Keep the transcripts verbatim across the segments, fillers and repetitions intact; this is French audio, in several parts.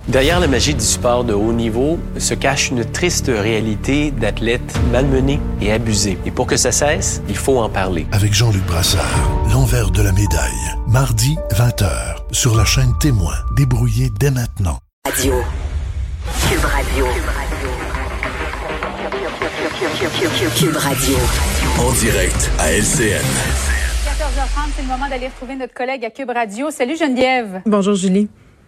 Derrière la magie du sport de haut niveau se cache une triste réalité d'athlètes malmenés et abusés. Et pour que ça cesse, il faut en parler. Avec Jean-Luc Brassard, l'envers de la médaille. Mardi, vingt heures, sur la chaîne Témoin. Débrouillez dès maintenant. Radio. Cube Radio. Cube Radio. En direct à L C N. quatorze heures trente, c'est le moment d'aller retrouver notre collègue à Cube Radio. Salut Geneviève. Bonjour Julie.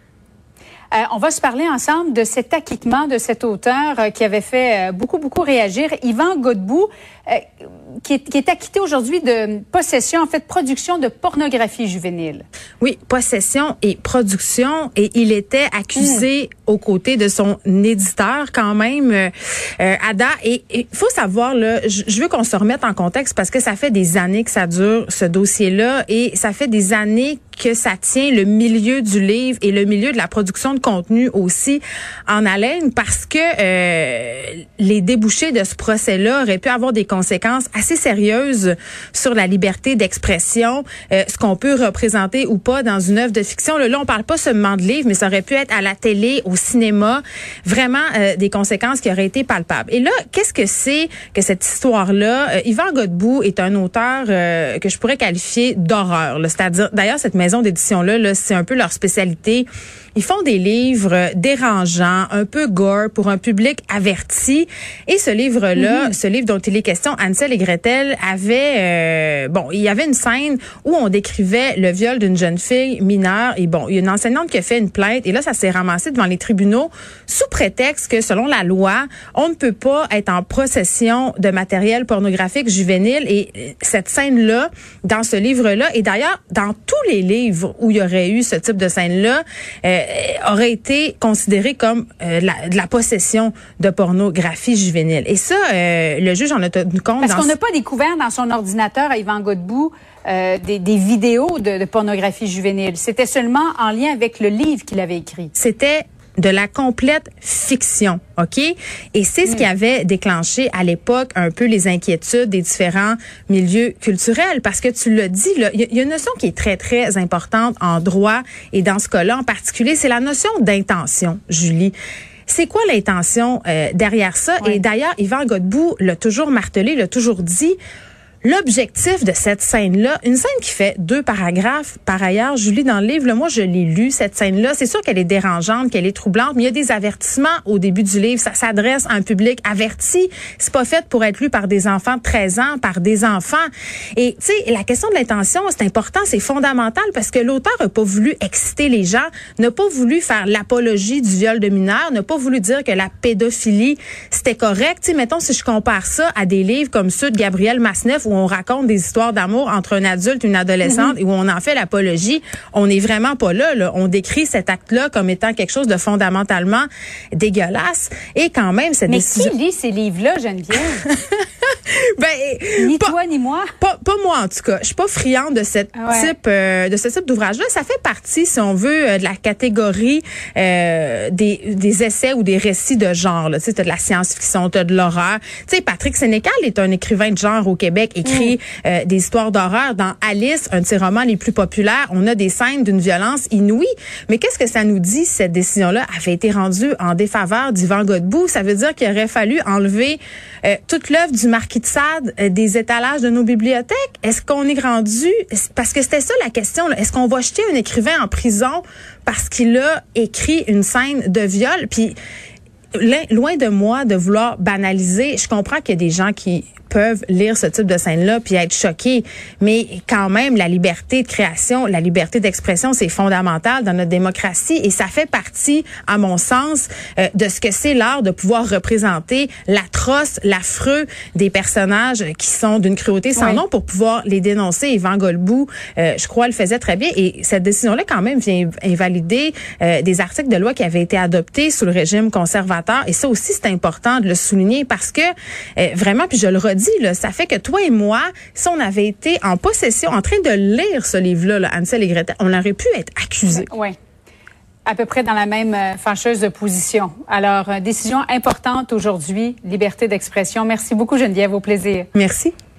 Euh, on va se parler ensemble de cet acquittement de cet auteur euh, qui avait fait euh, beaucoup, beaucoup réagir, Yvan Godbout, euh, qui, est, qui est acquitté aujourd'hui de possession, en fait, production de pornographie juvénile. Oui, possession et production, et il était accusé mmh. aux côtés de son éditeur quand même, euh, Ada. Et il faut savoir, là, je veux qu'on se remette en contexte parce que ça fait des années que ça dure, ce dossier-là, et ça fait des années que ça tient le milieu du livre et le milieu de la production de contenu aussi en haleine, parce que euh, les débouchés de ce procès-là auraient pu avoir des conséquences assez sérieuses sur la liberté d'expression, euh, ce qu'on peut représenter ou pas dans une œuvre de fiction. Là, là on parle pas seulement de livres, mais ça aurait pu être à la télé, au cinéma, vraiment euh, des conséquences qui auraient été palpables. Et là, qu'est-ce que c'est que cette histoire-là? Euh, Yvan Godbout est un auteur euh, que je pourrais qualifier d'horreur, là. C'est-à-dire, d'ailleurs, cette maison d'édition-là, là, c'est un peu leur spécialité. Ils font des livres dérangeants, un peu gore pour un public averti. Et ce livre-là, mm-hmm. ce livre dont il est question, Hansel et Gretel, avait, euh, bon, il y avait une scène où on décrivait le viol d'une jeune fille mineure. Et bon, il y a une enseignante qui a fait une plainte. Et là, ça s'est ramassé devant les tribunaux sous prétexte que, selon la loi, on ne peut pas être en possession de matériel pornographique juvénile. Et cette scène-là, dans ce livre-là, et d'ailleurs, dans tous les livres où il y aurait eu ce type de scène-là, euh, aurait été considéré comme euh, la, de la possession de pornographie juvénile. Et ça, euh, le juge en a tenu compte. Parce dans qu'on n'a pas découvert dans son ordinateur à Yvan Godbout euh, des, des vidéos de, de pornographie juvénile. C'était seulement en lien avec le livre qu'il avait écrit. C'était de la complète fiction, OK? Et c'est ce qui avait déclenché à l'époque un peu les inquiétudes des différents milieux culturels, parce que tu l'as dit, là, il y, y a une notion qui est très, très importante en droit, et dans ce cas-là en particulier, c'est la notion d'intention, Julie. C'est quoi l'intention euh, derrière ça? Oui. Et d'ailleurs, Yvan Godbout l'a toujours martelé, l'a toujours dit. L'objectif de cette scène-là, une scène qui fait deux paragraphes, par ailleurs, Julie, dans le livre, là, moi, je l'ai lu, cette scène-là. C'est sûr qu'elle est dérangeante, qu'elle est troublante, mais il y a des avertissements au début du livre. Ça s'adresse à un public averti. C'est pas fait pour être lu par des enfants de treize ans, par des enfants. Et, tu sais, la question de l'intention, c'est important, c'est fondamental, parce que l'auteur n'a pas voulu exciter les gens, n'a pas voulu faire l'apologie du viol de mineurs, n'a pas voulu dire que la pédophilie, c'était correct. Tu sais, mettons, si je compare ça à des livres comme ceux de Gabriel Masneff, où on raconte des histoires d'amour entre un adulte et une adolescente, mm-hmm. et où on en fait l'apologie, on n'est vraiment pas là, là. On décrit cet acte-là comme étant quelque chose de fondamentalement dégueulasse. Et quand même, cette Mais décision... qui lit ces livres-là, Geneviève? ben, ni pas, toi, ni moi. Pas, pas moi, en tout cas. Je suis pas friande de cette ouais. type, euh, de ce type d'ouvrage-là. Ça fait partie, si on veut, euh, de la catégorie euh, des, des essais ou des récits de genre. Tu sais, t'as de la science-fiction, t'as de l'horreur. Tu sais, Patrick Sénécal est un écrivain de genre au Québec, écrit mm. euh, des histoires d'horreur. Dans Alice, un de ses romans les plus populaires, on a des scènes d'une violence inouïe. Mais qu'est-ce que ça nous dit, cette décision-là avait été rendue en défaveur d'Yvan Godbout? Ça veut dire qu'il aurait fallu enlever euh, toute l'œuvre du Marquis de Sade euh, des étalages de nos bibliothèques. Est-ce qu'on est rendu... Parce que c'était ça la question, là. Est-ce qu'on va jeter un écrivain en prison parce qu'il a écrit une scène de viol? Puis, loin de moi de vouloir banaliser, je comprends qu'il y a des gens qui peuvent lire ce type de scène-là puis être choqués. Mais quand même, la liberté de création, la liberté d'expression, c'est fondamental dans notre démocratie, et ça fait partie, à mon sens, euh, de ce que c'est l'art de pouvoir représenter l'atroce, l'affreux des personnages qui sont d'une cruauté sans oui. nom pour pouvoir les dénoncer. Yvan Godbout, euh, je crois, le faisait très bien. Et cette décision-là, quand même, vient invalider euh, des articles de loi qui avaient été adoptés sous le régime conservateur. Et ça aussi, c'est important de le souligner parce que, euh, vraiment, puis je le redis, là, ça fait que toi et moi, si on avait été en possession, en train de lire ce livre-là, là, Hansel et Gretel, on aurait pu être accusés. Oui. À peu près dans la même euh, fâcheuse position. Alors, euh, décision importante aujourd'hui, liberté d'expression. Merci beaucoup, Geneviève, au plaisir. Merci.